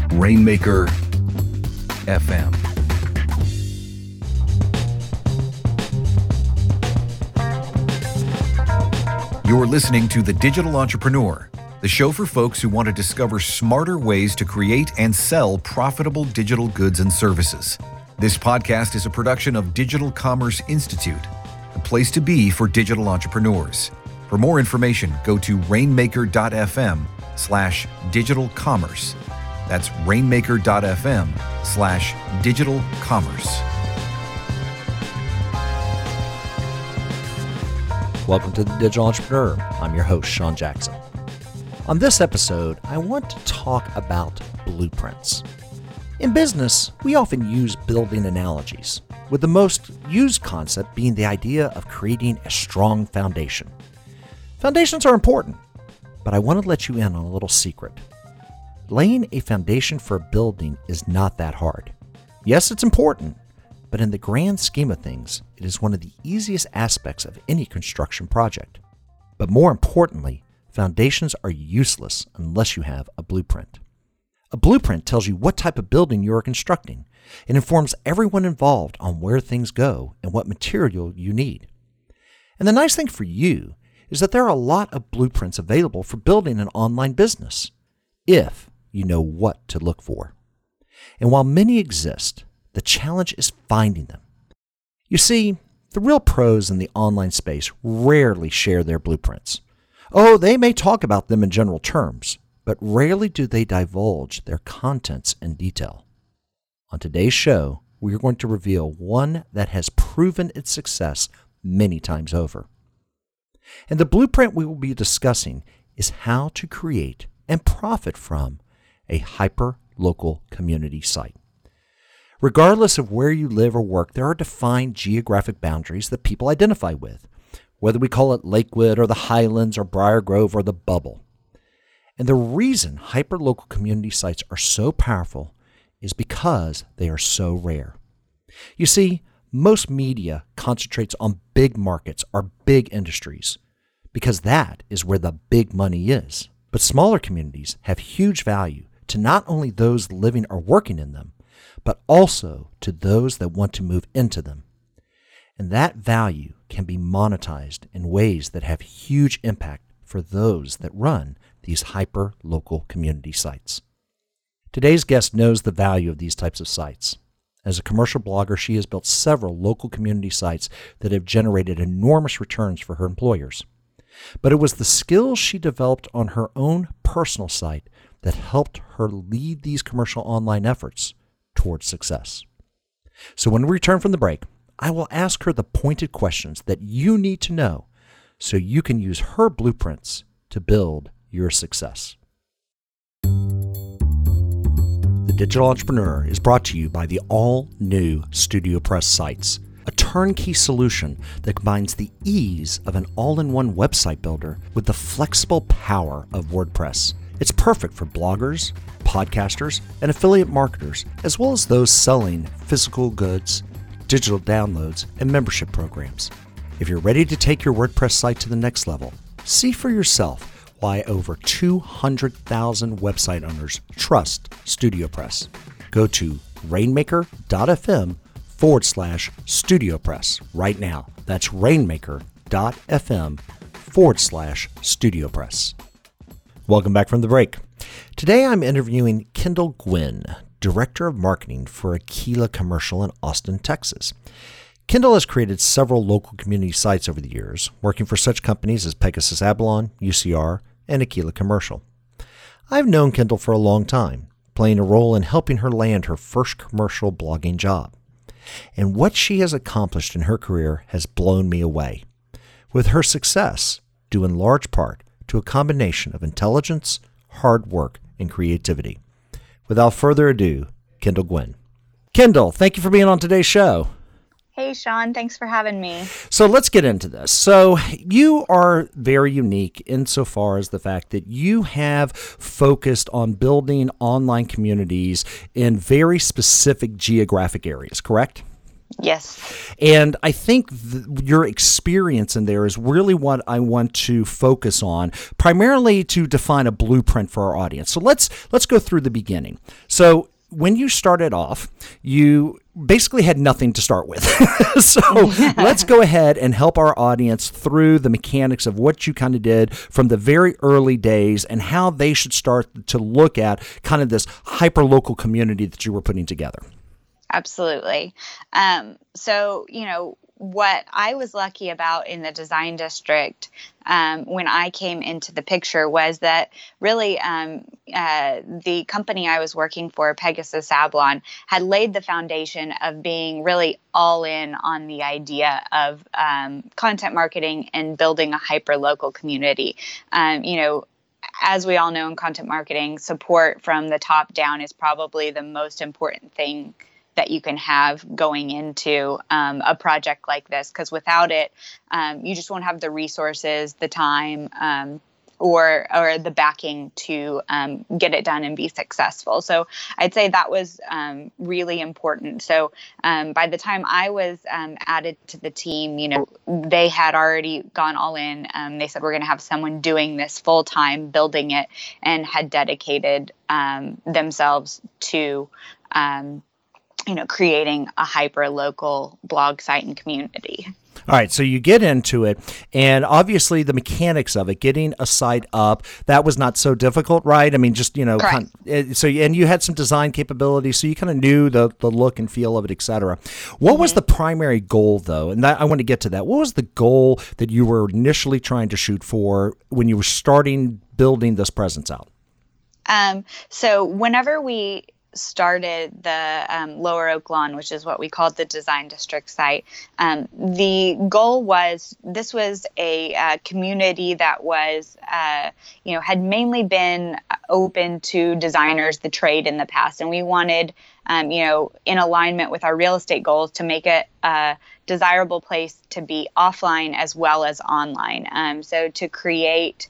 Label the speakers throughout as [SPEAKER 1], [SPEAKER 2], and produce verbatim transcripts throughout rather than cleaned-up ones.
[SPEAKER 1] Rainmaker F M. You're listening to The Digital Entrepreneur, the show for folks who want to discover smarter ways to create and sell profitable digital goods and services. This podcast is a production of Digital Commerce Institute, the place to be for digital entrepreneurs. For more information, go to rainmaker.fm slash digital commerce. That's rainmaker.fm slash digital commerce.
[SPEAKER 2] Welcome to The Digital Entrepreneur. I'm your host, Sean Jackson. On this episode, I want to talk about blueprints. In business, we often use building analogies, with the most used concept being the idea of creating a strong foundation. Foundations are important, but I want to let you in on a little secret. Laying a foundation for a building is not that hard. Yes, it's important, but in the grand scheme of things, it is one of the easiest aspects of any construction project. But more importantly, foundations are useless unless you have a blueprint. A blueprint tells you what type of building you are constructing. It informs everyone involved on where things go and what material you need. And the nice thing for you is that there are a lot of blueprints available for building an online business, if you know what to look for. And while many exist, the challenge is finding them. You see, the real pros in the online space rarely share their blueprints. Oh, they may talk about them in general terms, but rarely do they divulge their contents in detail. On today's show, we are going to reveal one that has proven its success many times over. And the blueprint we will be discussing is how to create and profit from a hyper-local community site. Regardless of where you live or work, there are defined geographic boundaries that people identify with, whether we call it Lakewood or the Highlands or Briar Grove or the Bubble. And the reason hyper-local community sites are so powerful is because they are so rare. You see, most media concentrates on big markets or big industries because that is where the big money is. But smaller communities have huge value to not only those living or working in them, but also to those that want to move into them. And that value can be monetized in ways that have huge impact for those that run these hyper-local community sites. Today's guest knows the value of these types of sites. As a commercial blogger, she has built several local community sites that have generated enormous returns for her employers. But it was the skills she developed on her own personal site that helped her lead these commercial online efforts towards success. So when we return from the break, I will ask her the pointed questions that you need to know so you can use her blueprints to build your success. The Digital Entrepreneur is brought to you by the all-new StudioPress sites, a turnkey solution that combines the ease of an all-in-one website builder with the flexible power of WordPress. It's perfect for bloggers, podcasters, and affiliate marketers, as well as those selling physical goods, digital downloads, and membership programs. If you're ready to take your WordPress site to the next level, see for yourself why over two hundred thousand website owners trust StudioPress. Go to rainmaker.fm forward slash StudioPress right now. That's rainmaker.fm forward slash StudioPress. Welcome back from the break. Today I'm interviewing Kendall Gwynn, Director of Marketing for Aquila Commercial in Austin, Texas. Kendall has created several local community sites over the years, working for such companies as Pegasus Avalon, U C R, and Aquila Commercial. I've known Kendall for a long time, playing a role in helping her land her first commercial blogging job. And what she has accomplished in her career has blown me away, with her success due in large part to a combination of intelligence, hard work, and creativity. Without further ado, Kendall Gwynn. Kendall, thank you for being on today's show.
[SPEAKER 3] Hey, Sean. Thanks for having me.
[SPEAKER 2] So let's get into this. So you are very unique insofar as the fact that you have focused on building online communities in very specific geographic areas, correct?
[SPEAKER 3] Yes.
[SPEAKER 2] And I think th- your experience in there is really what I want to focus on, primarily to define a blueprint for our audience. So let's let's go through the beginning. So when you started off, you basically had nothing to start with. So let's go ahead and help our audience through the mechanics of what you kind of did from the very early days and how they should start to look at kind of this hyper-local community that you were putting together.
[SPEAKER 3] Absolutely. Um, so, you know, what I was lucky about in the design district um, when I came into the picture was that really um, uh, the company I was working for, Pegasus Sablon, had laid the foundation of being really all in on the idea of um, content marketing and building a hyper-local community. Um, you know, as we all know in content marketing, support from the top down is probably the most important thing that you can have going into um, a project like this, because without it, um, you just won't have the resources, the time, um, or or the backing to um, get it done and be successful. So I'd say that was um, really important. So um, by the time I was um, added to the team, you know, they had already gone all in. Um, they said, we're going to have someone doing this full time, building it, and had dedicated um, themselves to um, you know, creating a hyper-local blog site and community.
[SPEAKER 2] All right, so you get into it, and obviously the mechanics of it, getting a site up, that was not so difficult, right? I mean, just, you know, kind of, so and you had some design capabilities, so you kind of knew the, the look and feel of it, et cetera. What mm-hmm. was the primary goal, though? And that, I want to get to that. What was the goal that you were initially trying to shoot for when you were starting building this presence out?
[SPEAKER 3] Um, so whenever we started the um, Lower Oak Lawn, which is what we called the design district site. Um, the goal was, this was a uh, community that was, uh, you know, had mainly been open to designers, the trade in the past. And we wanted, um, you know, in alignment with our real estate goals, to make it a desirable place to be offline as well as online. Um, so to create,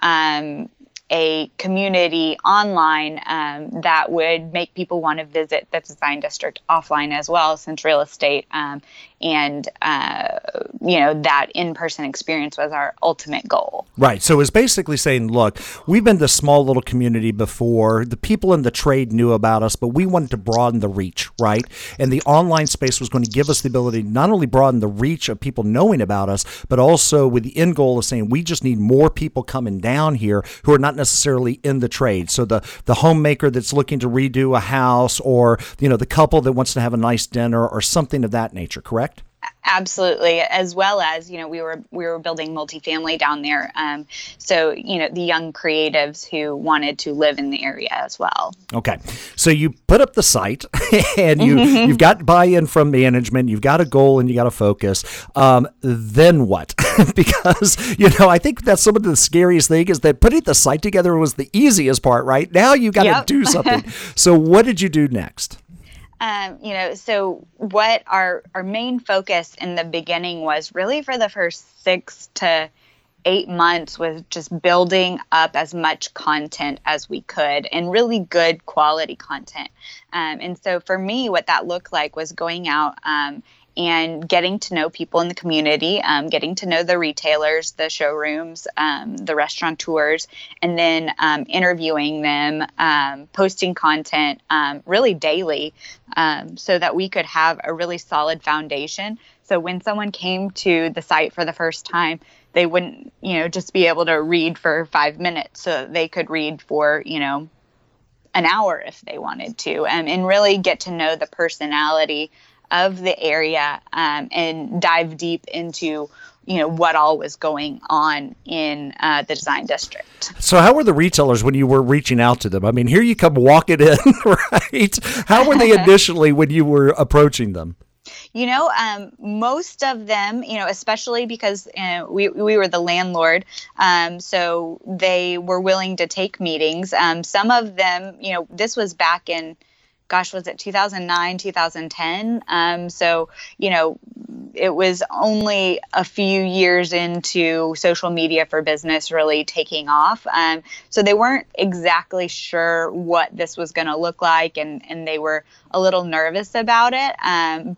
[SPEAKER 3] um, a community online um, that would make people want to visit the design district offline as well, since real estate um, and, uh, you know, that in-person experience was our ultimate goal.
[SPEAKER 2] Right. So it's basically saying, look, we've been this small little community before. The people in the trade knew about us, but we wanted to broaden the reach, right? And the online space was going to give us the ability to not only broaden the reach of people knowing about us, but also with the end goal of saying we just need more people coming down here who are not necessarily in the trade. So the, the homemaker that's looking to redo a house, or, you know, the couple that wants to have a nice dinner or something of that nature, correct?
[SPEAKER 3] Absolutely, as well as, you know, we were we were building multifamily down there, um, so, you know, the young creatives who wanted to live in the area as well. Okay,
[SPEAKER 2] so you put up the site, and you you've got buy-in from management, you've got a goal, and you got a focus. Um, then what? Because, you know, I think that's some of the scariest thing is that putting the site together was the easiest part, right? Now you got to yep. do something. So what did you do next?
[SPEAKER 3] Um, you know, so what our, our main focus in the beginning was really for the first six to eight months was just building up as much content as we could, and really good quality content. Um, and so for me, what that looked like was going out um, and getting to know people in the community, um, getting to know the retailers, the showrooms, um, the restaurateurs, and then um, interviewing them, um, posting content um, really daily, um, so that we could have a really solid foundation. So when someone came to the site for the first time, they wouldn't, you know, just be able to read for five minutes. So they could read for, you know, an hour if they wanted to, um, and really get to know the personality of the area, um, and dive deep into, you know, what all was going on in uh, the design district.
[SPEAKER 2] So how were the retailers when you were reaching out to them? I mean, here you come walking in, right? How were they initially when you were approaching them?
[SPEAKER 3] You know, um, most of them, you know, especially because uh, we we were the landlord, um, so they were willing to take meetings. Um, some of them, you know, this was back in, gosh, was it two thousand nine, two thousand ten? Um, so, you know, it was only a few years into social media for business really taking off. Um, so they weren't exactly sure what this was going to look like, and, and they were a little nervous about it. Um, but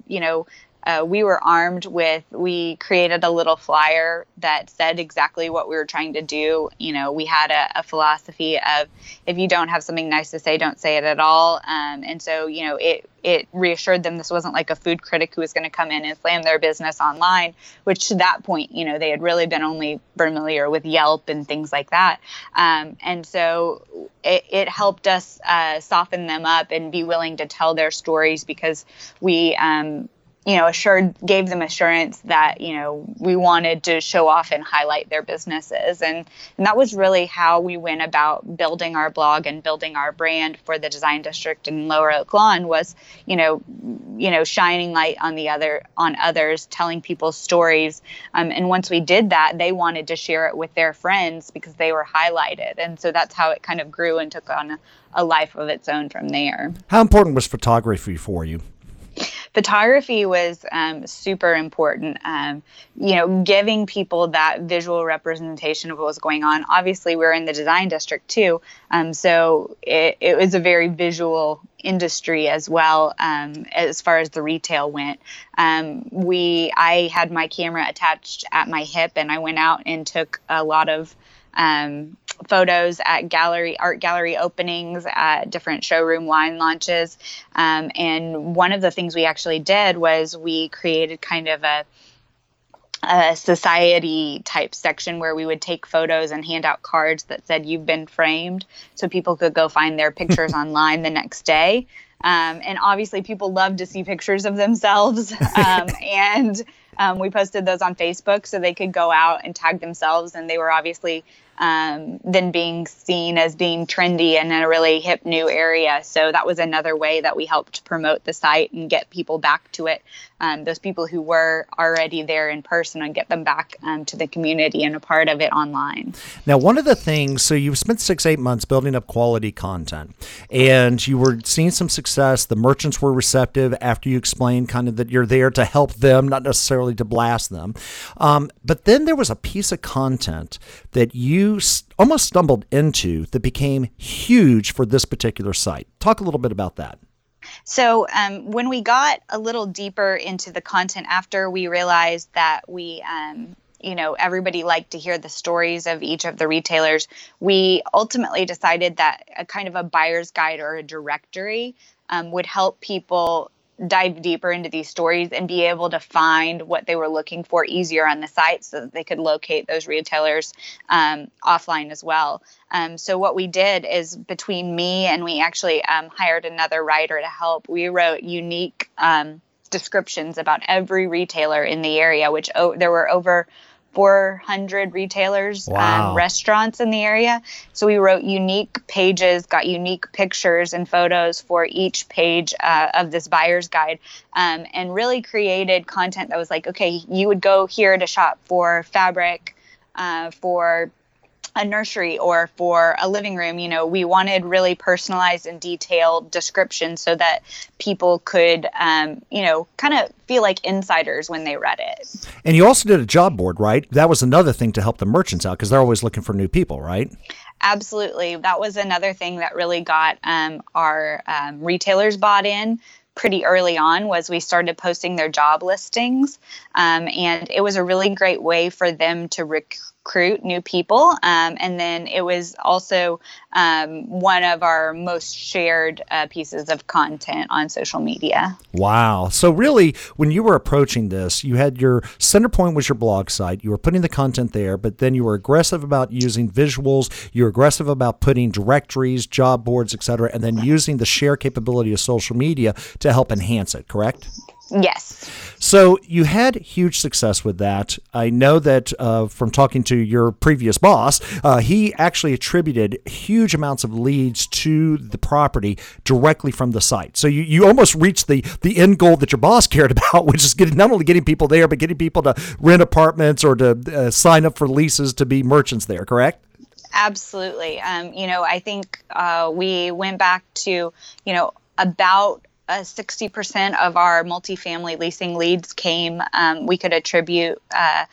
[SPEAKER 3] you know, Uh, we were armed with, we created a little flyer that said exactly what we were trying to do. You know, we had a, a philosophy of, if you don't have something nice to say, don't say it at all. Um, and so, you know, it, it reassured them this wasn't like a food critic who was going to come in and slam their business online, which to that point, you know, they had really been only familiar with Yelp and things like that. Um, and so it, it helped us uh, soften them up and be willing to tell their stories, because we, um, you know, assured, gave them assurance that, you know, we wanted to show off and highlight their businesses. And, and that was really how we went about building our blog and building our brand for the Design District in Lower Oak Lawn, was, you know, you know, shining light on the other, on others, telling people's stories. Um, and once we did that, they wanted to share it with their friends because they were highlighted. And so that's how it kind of grew and took on a, a life of its own from there.
[SPEAKER 2] How important was photography for you?
[SPEAKER 3] Photography was um, super important, um, you know, giving people that visual representation of what was going on. Obviously, we're in the Design District too, um, so it, it was a very visual industry as well, um, as far as the retail went. Um, we, I had my camera attached at my hip, and I went out and took a lot of um, photos at gallery, art gallery openings, at different showroom wine launches. Um, and one of the things we actually did was we created kind of a, a society type section where we would take photos and hand out cards that said, "You've been framed," so people could go find their pictures online the next day. Um, and obviously people love to see pictures of themselves. Um, and um, we posted those on Facebook so they could go out and tag themselves. And they were obviously um, then being seen as being trendy and in a really hip new area. So that was another way that we helped promote the site and get people back to it. Um, those people who were already there in person, and get them back um, to the community and a part of it online.
[SPEAKER 2] Now, one of the things, so you've spent six, eight months building up quality content, and you were seeing some success. The merchants were receptive after you explained kind of that you're there to help them, not necessarily to blast them. Um, but then there was a piece of content that you almost stumbled into that became huge for this particular site. Talk a little bit about that.
[SPEAKER 3] So um, when we got a little deeper into the content, after we realized that we, um, you know, everybody liked to hear the stories of each of the retailers, we ultimately decided that a kind of a buyer's guide or a directory um, would help people dive deeper into these stories and be able to find what they were looking for easier on the site, so that they could locate those retailers um, offline as well. Um, so what we did is, between me and we actually um, hired another writer to help, we wrote unique um, descriptions about every retailer in the area, which oh, there were over four hundred retailers,
[SPEAKER 2] wow.
[SPEAKER 3] um, restaurants in the area. So we wrote unique pages, got unique pictures and photos for each page uh, of this buyer's guide, um, and really created content that was like, okay, you would go here to shop for fabric, uh, for a nursery, or for a living room. You know, we wanted really personalized and detailed descriptions so that people could, um, you know, kind of feel like insiders when they read it.
[SPEAKER 2] And you also did a job board, right? That was another thing to help the merchants out, because they're always looking for new people, right?
[SPEAKER 3] Absolutely. That was another thing that really got um, our um, retailers bought in pretty early on, was we started posting their job listings. Um, and it was a really great way for them to recruit new people. Um, and then it was also um, one of our most shared uh, pieces of content on social media.
[SPEAKER 2] Wow. So really, when you were approaching this, you had your center point was your blog site. You were putting the content there, but then you were aggressive about using visuals. You were aggressive about putting directories, job boards, et cetera, and then using the share capability of social media to help enhance it, correct?
[SPEAKER 3] Yes.
[SPEAKER 2] So you had huge success with that. I know that uh, from talking to your previous boss, uh, he actually attributed huge amounts of leads to the property directly from the site. So you, you almost reached the, the end goal that your boss cared about, which is getting not only getting people there, but getting people to rent apartments or to uh, sign up for leases to be merchants there, correct?
[SPEAKER 3] Absolutely. Um, you know, I think uh, we went back to, you know, about Uh, sixty percent of our multifamily leasing leads came, um, we could attribute uh,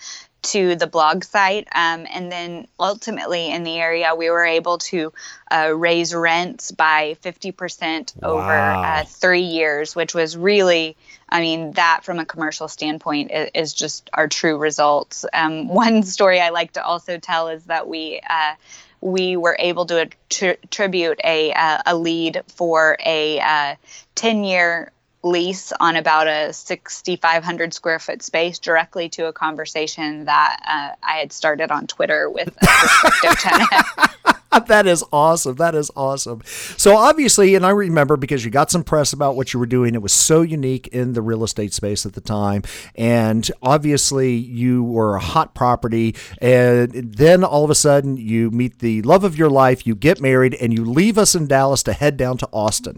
[SPEAKER 3] to the blog site. Um, and then ultimately in the area, we were able to uh, raise rents by fifty percent
[SPEAKER 2] Wow.
[SPEAKER 3] over uh, three years, which was really, I mean, that from a commercial standpoint is, is just our true results. Um, one story I like to also tell is that we uh, we were able to attribute a, uh, a lead for a uh, ten-year lease on about a sixty-five hundred square foot space directly to a conversation that uh, I had started on Twitter with a prospective tenant.
[SPEAKER 2] That is awesome. That is awesome. So obviously, and I remember because you got some press about what you were doing, it was so unique in the real estate space at the time. And obviously you were a hot property. And then all of a sudden you meet the love of your life, you get married, and you leave us in Dallas to head down to Austin.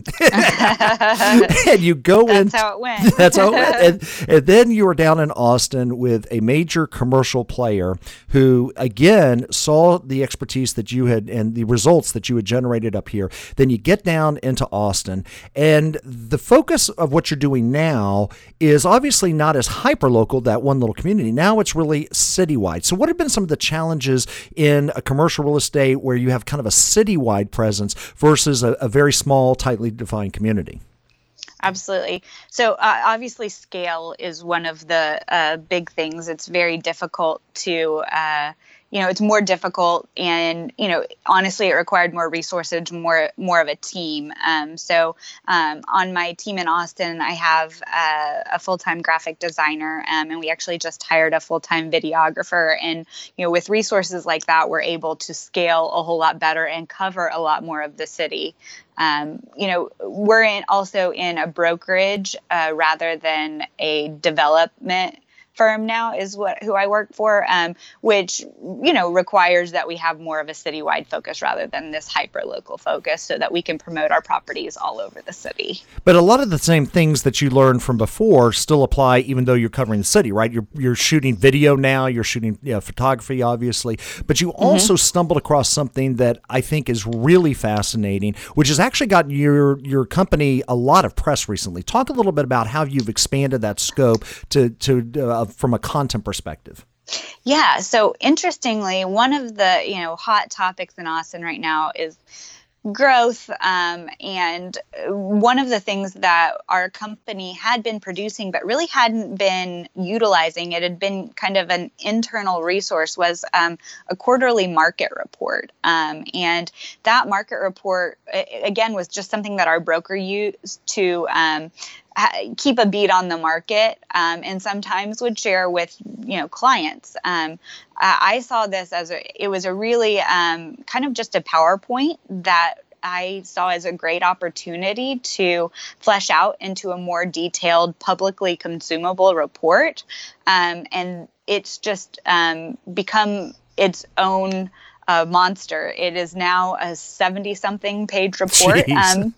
[SPEAKER 2] And you go in.
[SPEAKER 3] That's how it went.
[SPEAKER 2] That's how it went. And, and then you were down in Austin with a major commercial player who, again, saw the expertise that you had and the results that you had generated up here. Then you get down into Austin, and the focus of what you're doing now is obviously not as hyper-local, that one little community. Now it's really citywide. So what have been some of the challenges in a commercial real estate where you have kind of a citywide presence versus a, a very small, tightly defined community?
[SPEAKER 3] Absolutely. So uh, obviously scale is one of the uh, big things. It's very difficult to, uh, you know, it's more difficult, and, you know, honestly, it required more resources, more more of a team. Um, so um, on my team in Austin, I have uh, a full-time graphic designer, um, and we actually just hired a full-time videographer. And, you know, with resources like that, we're able to scale a whole lot better and cover a lot more of the city. Um, you know, we're in also in a brokerage uh, rather than a development firm now is what who I work for, um, which, you know, requires that we have more of a citywide focus rather than this hyper-local focus so that we can promote our properties all over the city.
[SPEAKER 2] But a lot of the same things that you learned from before still apply even though you're covering the city, right? You're you're shooting video now, you're shooting you know, photography, obviously, but you also mm-hmm. stumbled across something that I think is really fascinating, which has actually gotten your, your company a lot of press recently. Talk a little bit about how you've expanded that scope to, to uh, from a content perspective.
[SPEAKER 3] Yeah. So interestingly, one of the, you know, hot topics in Austin right now is growth. Um, and one of the things that our company had been producing, but really hadn't been utilizing, it had been kind of an internal resource, was um, a quarterly market report. Um, and that market report, again, was just something that our broker used to um, keep a beat on the market, um, and sometimes would share with, you know, clients. Um, I saw this as a, it was a really um, kind of just a PowerPoint that I saw as a great opportunity to flesh out into a more detailed, publicly consumable report. Um, and it's just um, become its own a monster. It is now a seventy-something page report, um,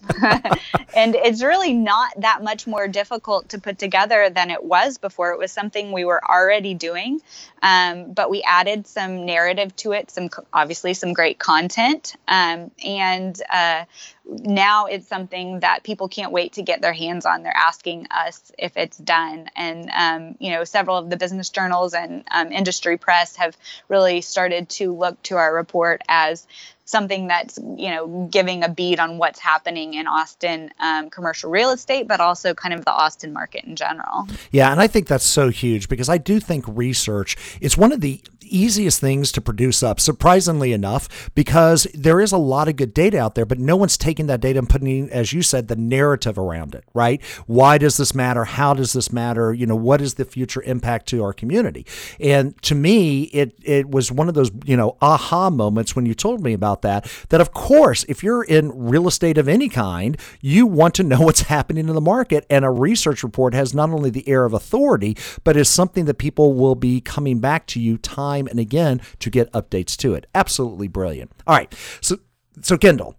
[SPEAKER 3] and it's really not that much more difficult to put together than it was before. It was something we were already doing, um, but we added some narrative to it, some obviously some great content, um, and uh, now it's something that people can't wait to get their hands on. They're asking us if it's done, and um, you know, several of the business journals and um, industry press have really started to look to our report as something that's, you know, giving a beat on what's happening in Austin um, commercial real estate, but also kind of the Austin market in general.
[SPEAKER 2] Yeah, and I think that's so huge because I do think research is one of the easiest things to produce up, surprisingly enough, because there is a lot of good data out there, but no one's taking that data and putting, as you said, the narrative around it, right? Why does this matter? How does this matter? You know, what is the future impact to our community? And to me, it it was one of those, you know, aha moments when you told me about that, that of course, if you're in real estate of any kind, you want to know what's happening in the market. And a research report has not only the air of authority, but is something that people will be coming back to you time and again to get updates to it. Absolutely brilliant. All right. So So Kendall,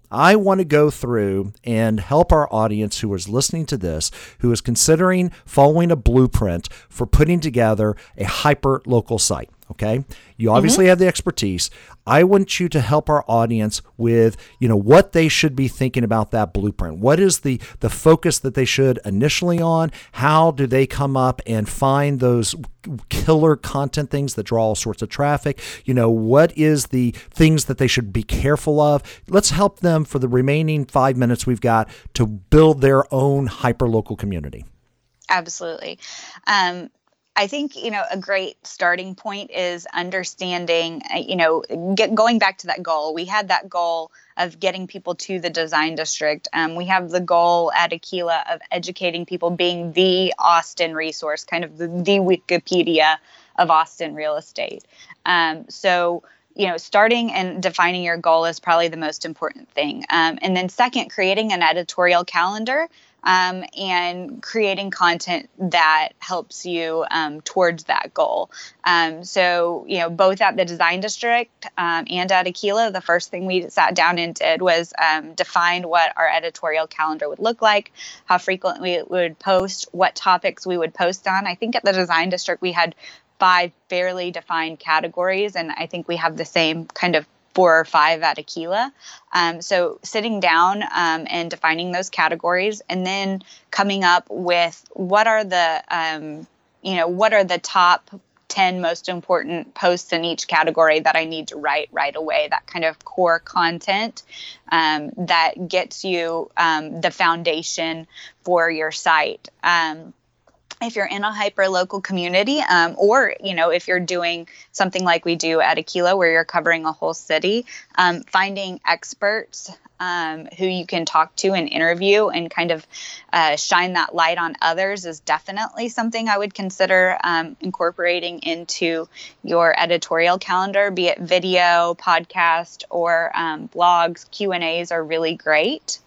[SPEAKER 2] I want to go through and help our audience who is listening to this, who is considering following a blueprint for putting together a hyper local site. Okay. You obviously mm-hmm. have the expertise. I want you to help our audience with, you know, what they should be thinking about that blueprint. What is the, the focus that they should initially on? How do they come up and find those killer content things that draw all sorts of traffic? You know, what is the things that they should be careful of? Let's help them for the remaining five minutes we've got to build their own hyperlocal community.
[SPEAKER 3] Absolutely. Um, I think, you know, a great starting point is understanding, you know, get, going back to that goal. We had that goal of getting people to the design district. Um, we have the goal at Aquila of educating people, being the Austin resource, kind of the, the Wikipedia of Austin real estate. Um, so, you know, starting and defining your goal is probably the most important thing. Um, and then second, creating an editorial calendar. Um, and creating content that helps you um, towards that goal. Um, so, you know, both at the design district um, and at Aquila, the first thing we sat down and did was um, define what our editorial calendar would look like, how frequently we would post, what topics we would post on. I think at the design district, we had five fairly defined categories, and I think we have the same kind of four or five at Aquila. Um, so sitting down um, and defining those categories, and then coming up with what are the, um, you know, what are the top ten most important posts in each category that I need to write right away, that kind of core content um, that gets you um, the foundation for your site. Um, If you're in a hyper local community, um, or, you know, if you're doing something like we do at Aquila where you're covering a whole city, um, finding experts um, who you can talk to and interview and kind of uh, shine that light on others is definitely something I would consider um, incorporating into your editorial calendar, be it video, podcast, or um, blogs. Q and A's are really great.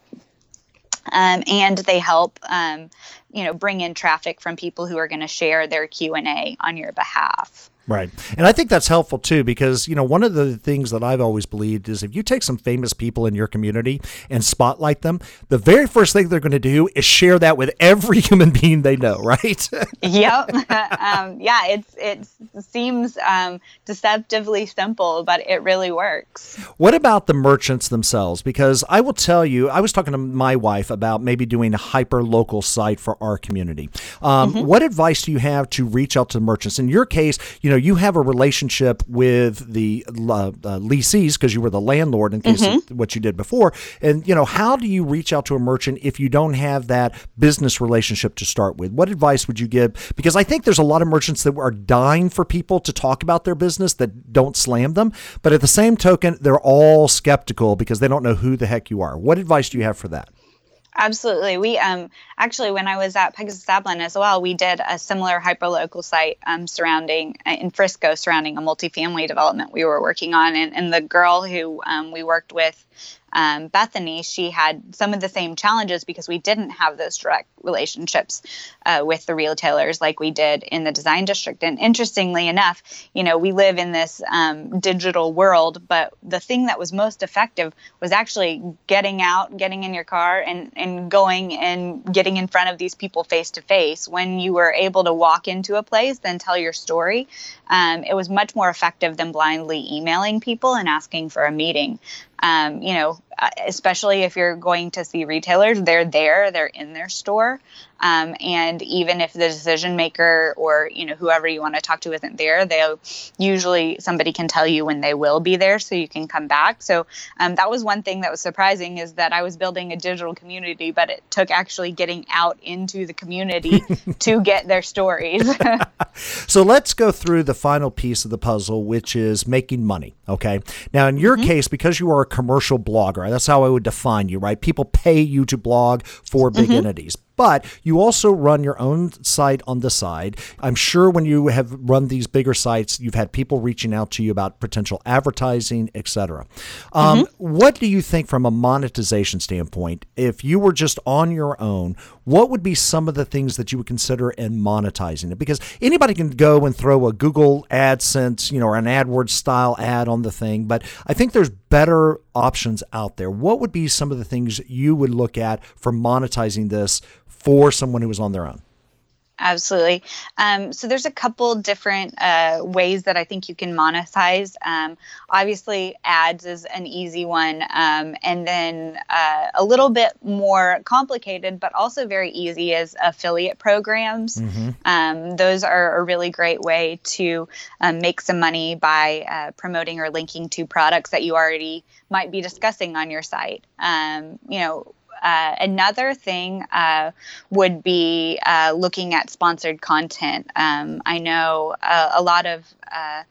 [SPEAKER 3] Um, and they help, um, you know, bring in traffic from people who are going to share their Q and A on your behalf.
[SPEAKER 2] Right. And I think that's helpful too, because, you know, one of the things that I've always believed is if you take some famous people in your community and spotlight them, the very first thing they're going to do is share that with every human being they know, right?
[SPEAKER 3] Yep. um, yeah, it's it seems um, deceptively simple, but it really works.
[SPEAKER 2] What about the merchants themselves? Because I will tell you, I was talking to my wife about maybe doing a hyper local site for our community. Um, mm-hmm. What advice do you have to reach out to the merchants? In your case, you know, you have a relationship with the uh, uh, lessees because you were the landlord in case mm-hmm. of what you did before. And, you know, how do you reach out to a merchant if you don't have that business relationship to start with? What advice would you give? Because I think there's a lot of merchants that are dying for people to talk about their business that don't slam them. But at the same token, they're all skeptical because they don't know who the heck you are. What advice do you have for that?
[SPEAKER 3] Absolutely. We um actually, when I was at Pegasus Ablin as well, we did a similar hyperlocal site um, surrounding uh, in Frisco surrounding a multifamily development we were working on, and, and the girl who um, we worked with, um, Bethany, she had some of the same challenges because we didn't have those direct relationships uh, with the retailers like we did in the design district. And interestingly enough, you know, we live in this um, digital world, but the thing that was most effective was actually getting out, getting in your car and, and going and getting in front of these people face to face. When you were able to walk into a place, then tell your story, um, it was much more effective than blindly emailing people and asking for a meeting. Um, you know, especially if you're going to see retailers, they're there, they're in their store. Um, and even if the decision maker or, you know, whoever you want to talk to isn't there, they'll usually somebody can tell you when they will be there so you can come back. So um, that was one thing that was surprising, is that I was building a digital community, but it took actually getting out into the community to get their stories.
[SPEAKER 2] So let's go through the final piece of the puzzle, which is making money. Okay. Now, in your mm-hmm. case, because you are a commercial blogger, that's how I would define you, right? People pay you to blog for big mm-hmm. entities. But you also run your own site on the side. I'm sure when you have run these bigger sites, you've had people reaching out to you about potential advertising, et cetera. Um, mm-hmm. What do you think from a monetization standpoint, if you were just on your own, what would be some of the things that you would consider in monetizing it? Because anybody can go and throw a Google AdSense, you know, or an AdWords style ad on the thing. But I think there's better options out there? What would be some of the things you would look at for monetizing this for someone who was on their own?
[SPEAKER 3] Absolutely. Um, so there's a couple different uh, ways that I think you can monetize. Um, obviously, ads is an easy one, um, and then uh, a little bit more complicated, but also very easy is affiliate programs. Mm-hmm. Um, those are a really great way to um, make some money by uh, promoting or linking to products that you already might be discussing on your site. Um, you know. Uh, another thing uh, would be uh, looking at sponsored content. Um, I know uh, a lot of uh,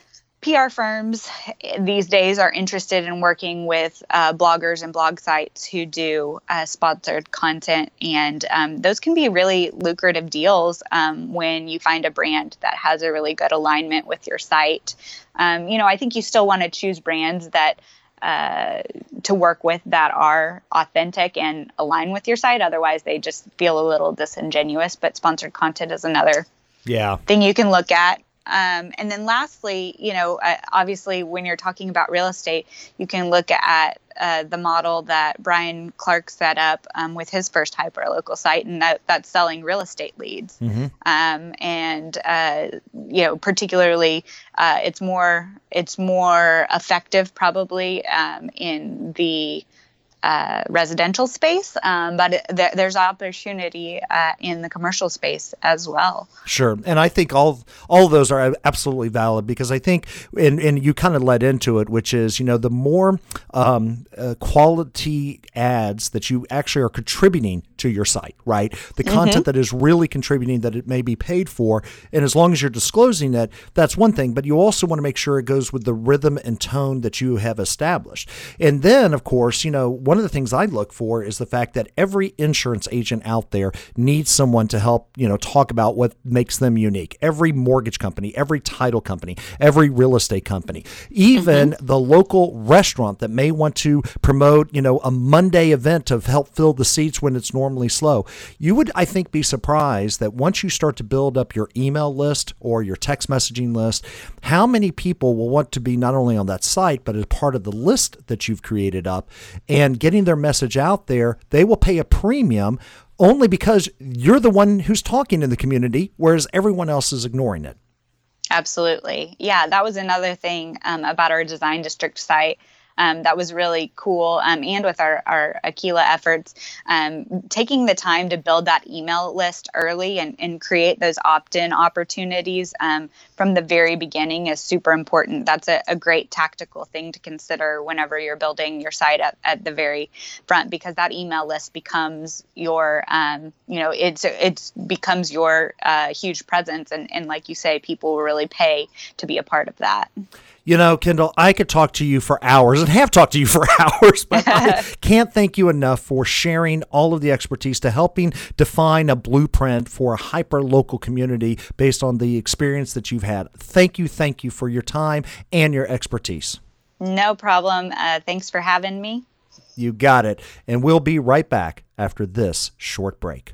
[SPEAKER 3] P R firms these days are interested in working with uh, bloggers and blog sites who do uh, sponsored content, and um, those can be really lucrative deals um, when you find a brand that has a really good alignment with your site. Um, you know, I think you still want to choose brands that Uh, to work with that are authentic and align with your site. Otherwise, they just feel a little disingenuous. But sponsored content is another
[SPEAKER 2] yeah.
[SPEAKER 3] thing you can look at. Um, and then lastly, you know, uh, obviously, when you're talking about real estate, you can look at uh, the model that Brian Clark set up um, with his first hyperlocal site, and that, that's selling real estate leads. Mm-hmm. Um, and uh, you know, particularly, uh, it's more it's more effective probably um, in the Uh, residential space, um, but it, th- there's opportunity uh, in the commercial space as well.
[SPEAKER 2] Sure, and I think all all of those are absolutely valid, because I think, and, and you kind of led into it, which is, you know, the more um, uh, quality ads that you actually are contributing to your site, right? The content mm-hmm. that is really contributing, that it may be paid for, and as long as you're disclosing that, that's one thing, but you also want to make sure it goes with the rhythm and tone that you have established. And then, of course, you know, one of the things I look for is the fact that every insurance agent out there needs someone to help, you know, talk about what makes them unique. Every mortgage company, every title company, every real estate company, even mm-hmm. the local restaurant that may want to promote, you know, a Monday event to help fill the seats when it's normally slow. You would, I think, be surprised that once you start to build up your email list or your text messaging list, how many people will want to be not only on that site, but as part of the list that you've created up, and getting their message out there. They will pay a premium only because you're the one who's talking in the community, whereas everyone else is ignoring it.
[SPEAKER 3] Absolutely. Yeah, that was another thing um, about our Design District site. Um, that was really cool. Um, and with our, our Aquila efforts, um, taking the time to build that email list early and, and create those opt-in opportunities um, from the very beginning is super important. That's a, a great tactical thing to consider whenever you're building your site at, at the very front, because that email list becomes your, um, you know, it's it's becomes your uh, huge presence. And, and like you say, people will really pay to be a part of that.
[SPEAKER 2] You know, Kendall, I could talk to you for hours and have talked to you for hours, but I can't thank you enough for sharing all of the expertise to helping define a blueprint for a hyper-local community based on the experience that you've had. Thank you, thank you for your time and your expertise.
[SPEAKER 3] No problem. Uh, thanks for having me.
[SPEAKER 2] You got it. And we'll be right back after this short break.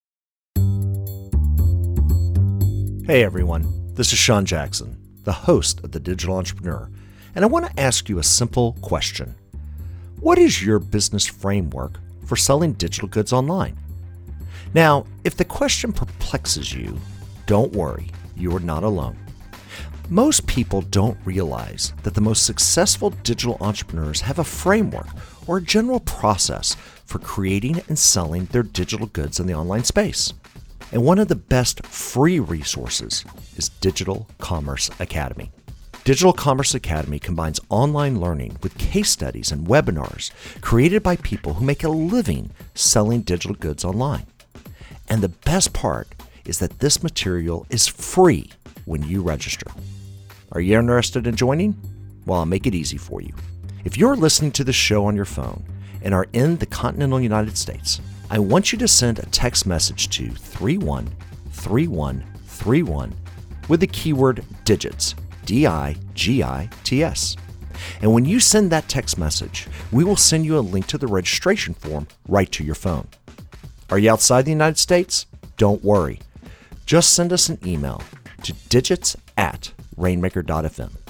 [SPEAKER 2] Hey, everyone. This is Sean Jackson, the host of The Digital Entrepreneur, and I want to ask you a simple question. What is your business framework for selling digital goods online? Now, if the question perplexes you, don't worry, you are not alone. Most people don't realize that the most successful digital entrepreneurs have a framework or a general process for creating and selling their digital goods in the online space. And one of the best free resources is Digital Commerce Academy. Digital Commerce Academy combines online learning with case studies and webinars created by people who make a living selling digital goods online. And the best part is that this material is free when you register. Are you interested in joining? Well, I'll make it easy for you. If you're listening to the show on your phone and are in the continental United States, I want you to send a text message to three one three one three one with the keyword digits, D I G I T S. And when you send that text message, we will send you a link to the registration form right to your phone. Are you outside the United States? Don't worry. Just send us an email to digits at rainmaker dot f m.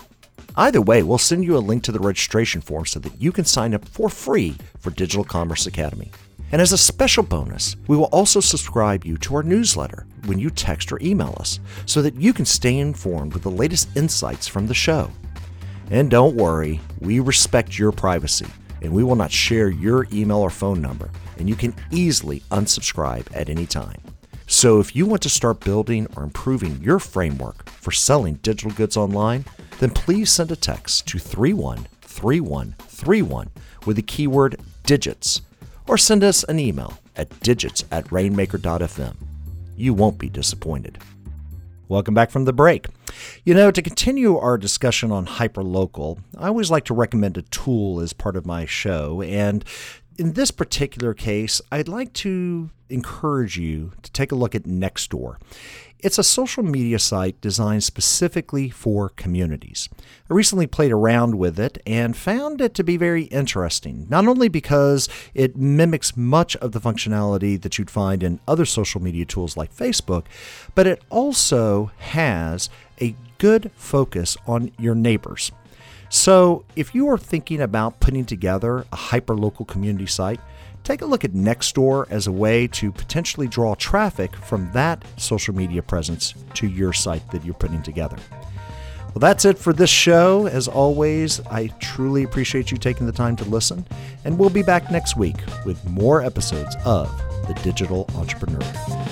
[SPEAKER 2] Either way, we'll send you a link to the registration form so that you can sign up for free for Digital Commerce Academy. And as a special bonus, we will also subscribe you to our newsletter when you text or email us so that you can stay informed with the latest insights from the show. And don't worry, we respect your privacy and we will not share your email or phone number, and you can easily unsubscribe at any time. So if you want to start building or improving your framework for selling digital goods online, then please send a text to three one three one three one with the keyword digits, or send us an email at digits at rainmaker dot f m. You won't be disappointed. Welcome back from the break. You know, to continue our discussion on hyperlocal, I always like to recommend a tool as part of my show, and in this particular case, I'd like to encourage you to take a look at Nextdoor. It's a social media site designed specifically for communities. I recently played around with it and found it to be very interesting, not only because it mimics much of the functionality that you'd find in other social media tools like Facebook, but it also has a good focus on your neighbors. So if you are thinking about putting together a hyperlocal community site, take a look at Nextdoor as a way to potentially draw traffic from that social media presence to your site that you're putting together. Well, that's it for this show. As always, I truly appreciate you taking the time to listen, and we'll be back next week with more episodes of The Digital Entrepreneur.